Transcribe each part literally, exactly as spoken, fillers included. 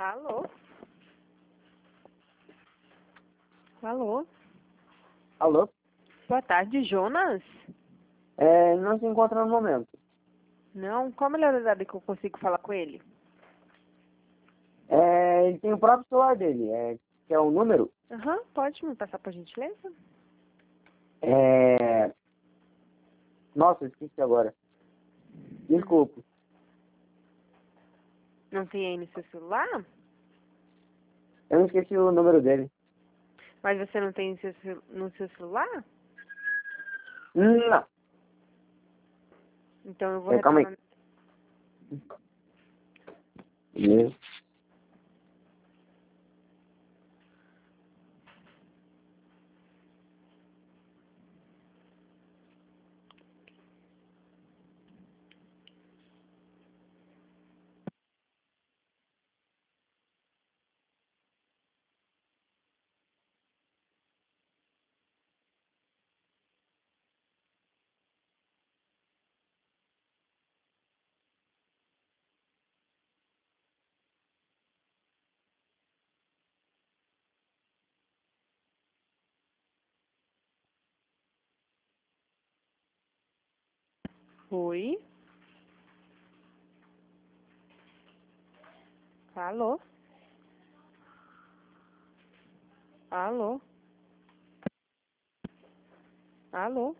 Alô? Alô? Alô? Boa tarde, Jonas? É, não se encontra no momento. Não? Qual a melhor horário que eu consigo falar com ele? É, ele tem o próprio celular dele, é, que é o número. Aham, pode me passar por gentileza? É... Nossa, esqueci agora. Uhum. Desculpa. Não tem aí no seu celular? Eu não esqueci o número dele. Mas você não tem no seu, cel- no seu celular? Não. Então eu vou É, calma aí. retomar. Isso. Oi? Alô? Alô? Alô?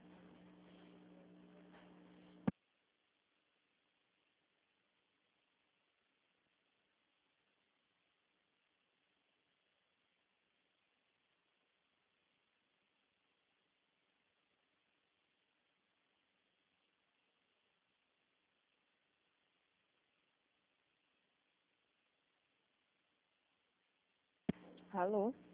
Alô?